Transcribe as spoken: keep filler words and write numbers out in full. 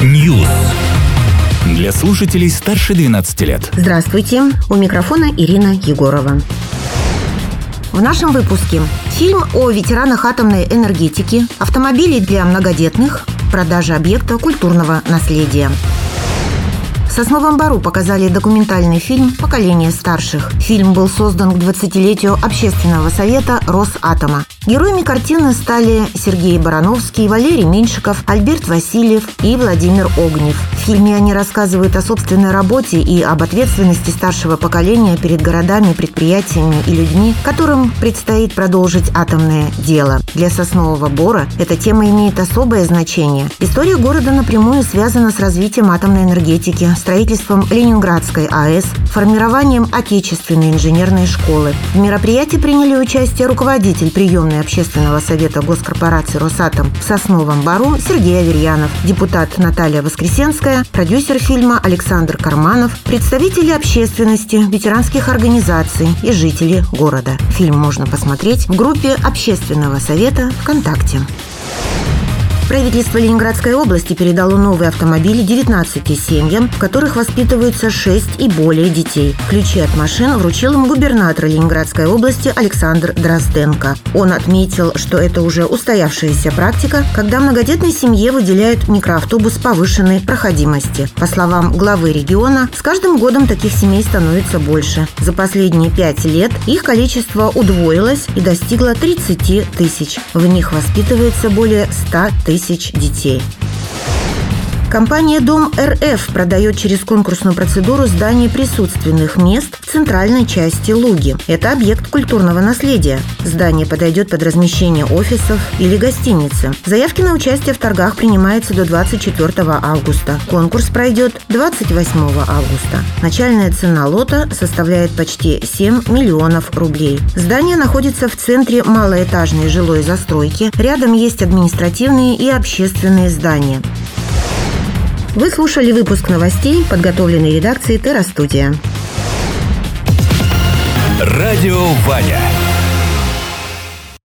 News. Для слушателей старше двенадцати лет. Здравствуйте, у микрофона Ирина Егорова. В нашем выпуске фильм о ветеранах атомной энергетики, автомобили для многодетных, продажа объекта культурного наследия. В Сосновом Бору показали документальный фильм «Поколение старших». Фильм был создан к двадцатилетию Общественного совета Росатома. Героями картины стали Сергей Барановский, Валерий Меньшиков, Альберт Васильев и Владимир Огнев. В фильме они рассказывают о собственной работе и об ответственности старшего поколения перед городами, предприятиями и людьми, которым предстоит продолжить атомное дело. Для Соснового Бора эта тема имеет особое значение. История города напрямую связана с развитием атомной энергетики, строительством Ленинградской АЭС, формированием отечественной инженерной школы. В мероприятии приняли участие руководитель приемной Общественного совета госкорпорации «Росатом» в Сосновом Бору Сергей Аверьянов, депутат Наталья Воскресенская, продюсер фильма Александр Карманов, представители общественности, ветеранских организаций и жители города. Фильм можно посмотреть в группе Общественного совета ВКонтакте. Правительство Ленинградской области передало новые автомобили девятнадцати семьям, в которых воспитываются шесть и более детей. Ключи от машин вручил им губернатор Ленинградской области Александр Дрозденко. Он отметил, что это уже устоявшаяся практика, когда многодетной семье выделяют микроавтобус повышенной проходимости. По словам главы региона, с каждым годом таких семей становится больше. За последние пять лет их количество удвоилось и достигло тридцати тысяч. В них воспитывается более ста тысяч детей. Компания «Дом РФ» продает через конкурсную процедуру здание присутственных мест в центральной части Луги. Это объект культурного наследия. Здание подойдет под размещение офисов или гостиницы. Заявки на участие в торгах принимаются до двадцать четвёртого августа. Конкурс пройдет двадцать восьмого августа. Начальная цена лота составляет почти семь миллионов рублей. Здание находится в центре малоэтажной жилой застройки. Рядом есть административные и общественные здания. Вы слушали выпуск новостей, подготовленный редакцией Терра Студия. Радио Ваня.